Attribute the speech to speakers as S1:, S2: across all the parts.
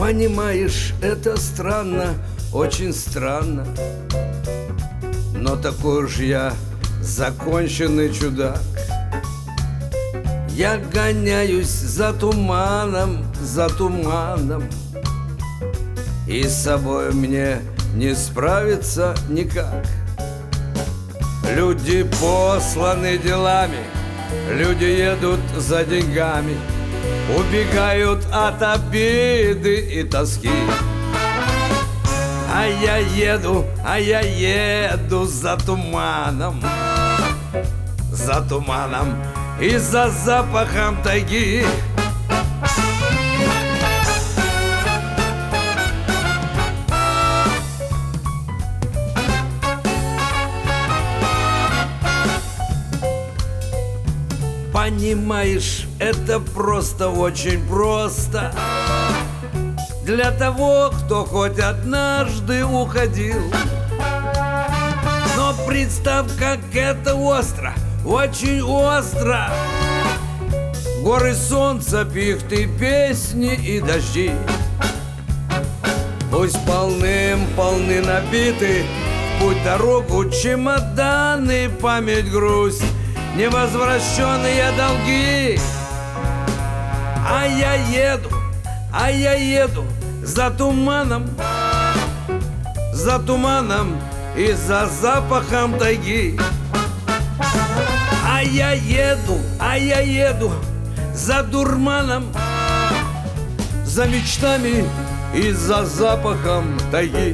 S1: Понимаешь, это странно, очень странно, но такой уж я законченный чудак. Я гоняюсь за туманом, и с собой мне не справиться никак. Люди посланы делами, люди едут за деньгами, убегают от обиды и тоски. А я еду за туманом, и за запахом тайги. Понимаешь, это просто, очень просто для того, кто хоть однажды уходил. Но представь, как это остро, очень остро. Горы, солнца, пихты, песни и дожди. Пусть полны набиты в путь дорогу чемоданы, память, грусть, невозвращенные долги. А я еду за туманом, и за запахом тайги. А я еду за дурманом, за мечтами и за запахом тайги.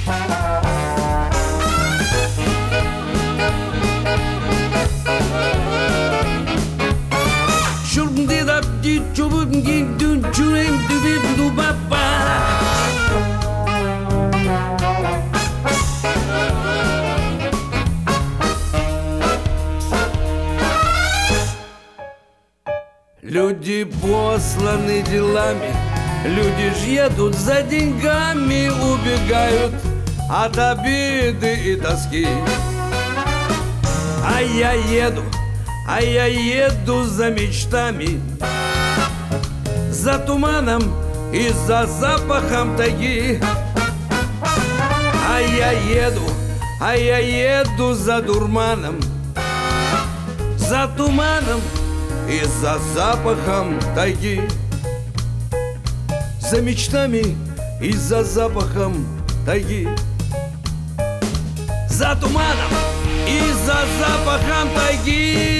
S1: Люди посланы делами, люди ж едут за деньгами, убегают от обиды и тоски. А я еду за мечтами, за туманом и за запахом тайги. А я еду за дурманом, за туманом и за запахом тайги. За мечтами и за запахом тайги. За туманом и за запахом тайги.